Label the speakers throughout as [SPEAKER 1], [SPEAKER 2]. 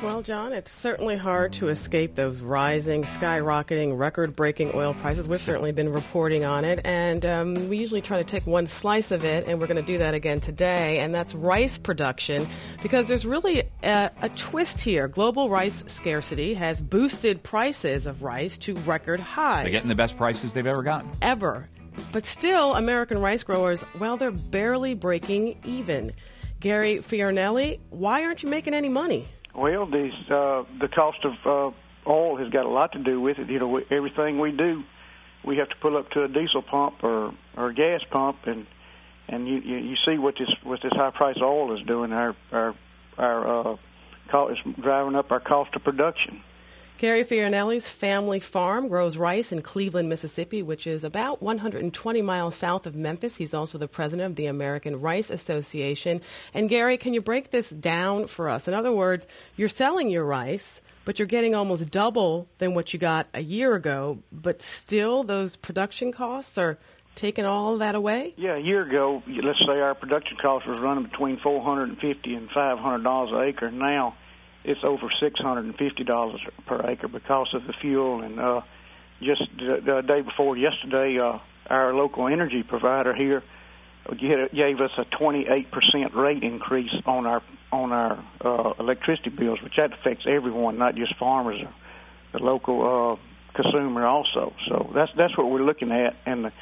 [SPEAKER 1] Well, John, it's certainly hard to escape those rising, skyrocketing, record-breaking oil prices. We've certainly been reporting on it, and we usually try to take one slice of it, and we're going to do that again today, and that's rice production, because there's really a twist here. Global rice scarcity has boosted prices of rice to record highs.
[SPEAKER 2] They're getting the best prices they've ever gotten.
[SPEAKER 1] Ever. But still, American rice growers, well, they're barely breaking even. Gary Fiornelli, why aren't you making any money?
[SPEAKER 3] Well, the cost of oil has got a lot to do with it. You know, everything we do, we have to pull up to a diesel pump or a gas pump, and you see what this high price oil is doing. Our is driving up our cost of production.
[SPEAKER 1] Gary Fiornelli's family farm grows rice in Cleveland, Mississippi, which is about 120 miles south of Memphis. He's also the president of the American Rice Association. And Gary, can you break this down for us? In other words, you're selling your rice, but you're getting almost double than what you got a year ago, but still those production costs are taking all of that away?
[SPEAKER 3] Yeah, a year ago, let's say our production cost was running between $450 and $500 an acre. Now it's over $650 per acre because of the fuel. And just the day before yesterday, our local energy provider here gave us a 28% rate increase on our electricity bills, which that affects everyone, not just farmers, the local consumer also. So that's what we're looking at, and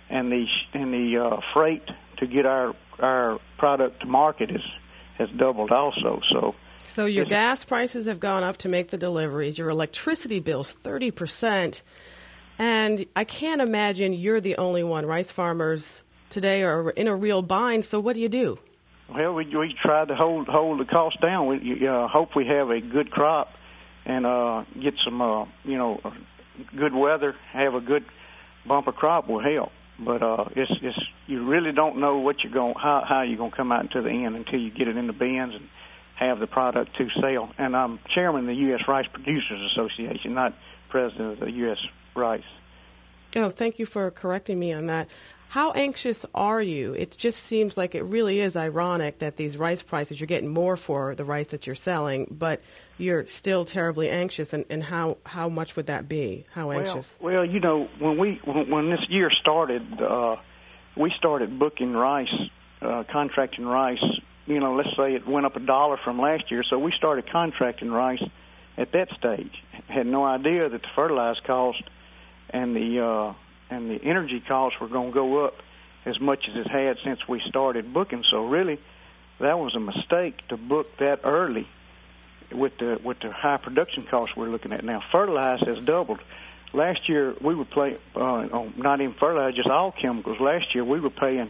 [SPEAKER 3] the freight to get our product to market has doubled also.
[SPEAKER 1] So your gas prices have gone up to make the deliveries. Your electricity bill's 30%. And I can't imagine you're the only one. Rice farmers today are in a real bind. So what do you do?
[SPEAKER 3] Well, we try to hold the cost down. We hope we have a good crop and get some good weather. Have a good bumper crop will help. But it's you really don't know what how you're gonna come out into the end until you get it in the bins and have the product to sell. And I'm chairman of the U.S. Rice Producers Association, not president of the U.S. Rice.
[SPEAKER 1] Oh, thank you for correcting me on that. How anxious are you? It just seems like it really is ironic that these rice prices, you're getting more for the rice that you're selling, but you're still terribly anxious. And how much would that be? How anxious?
[SPEAKER 3] Well, you know, when this year started, we started booking rice, contracting rice. You know, let's say it went up $1 from last year, so we started contracting rice at that stage. Had no idea that the fertilizer cost and the energy costs were going to go up as much as it had since we started booking. So really, that was a mistake to book that early with the high production costs we're looking at now. Fertilizer has doubled. Last year we were paying not even fertilizer, just all chemicals. Last year we were paying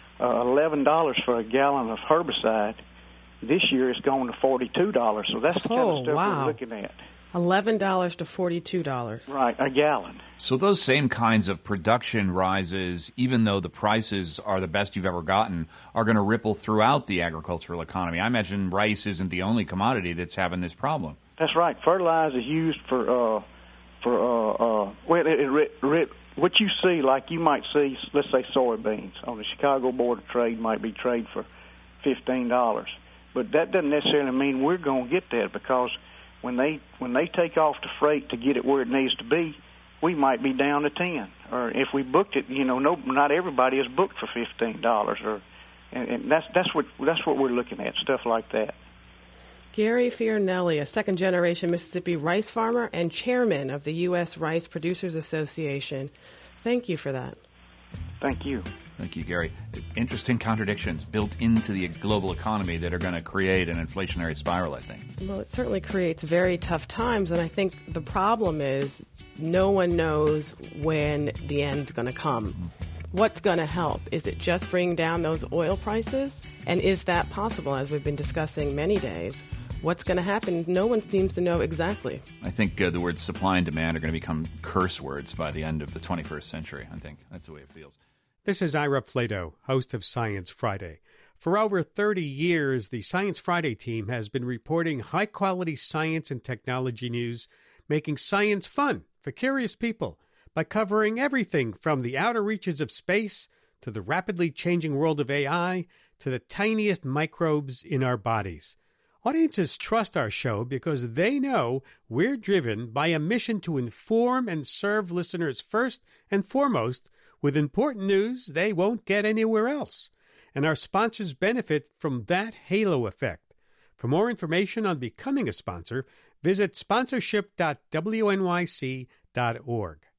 [SPEAKER 3] $11 for a gallon of herbicide. This year it's going to $42. So that's the kind of stuff we're looking at.
[SPEAKER 1] $11 to $42.
[SPEAKER 3] Right, a gallon.
[SPEAKER 2] So those same kinds of production rises, even though the prices are the best you've ever gotten, are going to ripple throughout the agricultural economy. I imagine rice isn't the only commodity that's having this problem.
[SPEAKER 3] That's right. Fertilizer is used for what you see, like you might see, let's say soybeans on the Chicago Board of Trade might be traded for $15. But that doesn't necessarily mean we're going to get that, because when they take off the freight to get it where it needs to be, we might be down to 10. Or if we booked it, not everybody is booked for $15. And that's what we're looking at, stuff like that.
[SPEAKER 1] Gary Fiornelli, a second-generation Mississippi rice farmer and chairman of the U.S. Rice Producers Association. Thank you for that.
[SPEAKER 3] Thank you.
[SPEAKER 2] Thank you, Gary. Interesting contradictions built into the global economy that are going to create an inflationary spiral, I think.
[SPEAKER 1] Well, it certainly creates very tough times, and I think the problem is no one knows when the end's going to come. Mm-hmm. What's going to help? Is it just bringing down those oil prices? And is that possible, as we've been discussing many days? What's going to happen? No one seems to know exactly.
[SPEAKER 2] I think the words supply and demand are going to become curse words by the end of the 21st century. I think that's the way it feels.
[SPEAKER 4] This is Ira Flato, host of Science Friday. For over 30 years, the Science Friday team has been reporting high-quality science and technology news, making science fun for curious people by covering everything from the outer reaches of space to the rapidly changing world of AI to the tiniest microbes in our bodies. Audiences trust our show because they know we're driven by a mission to inform and serve listeners first and foremost with important news they won't get anywhere else. And our sponsors benefit from that halo effect. For more information on becoming a sponsor, visit sponsorship.wnyc.org.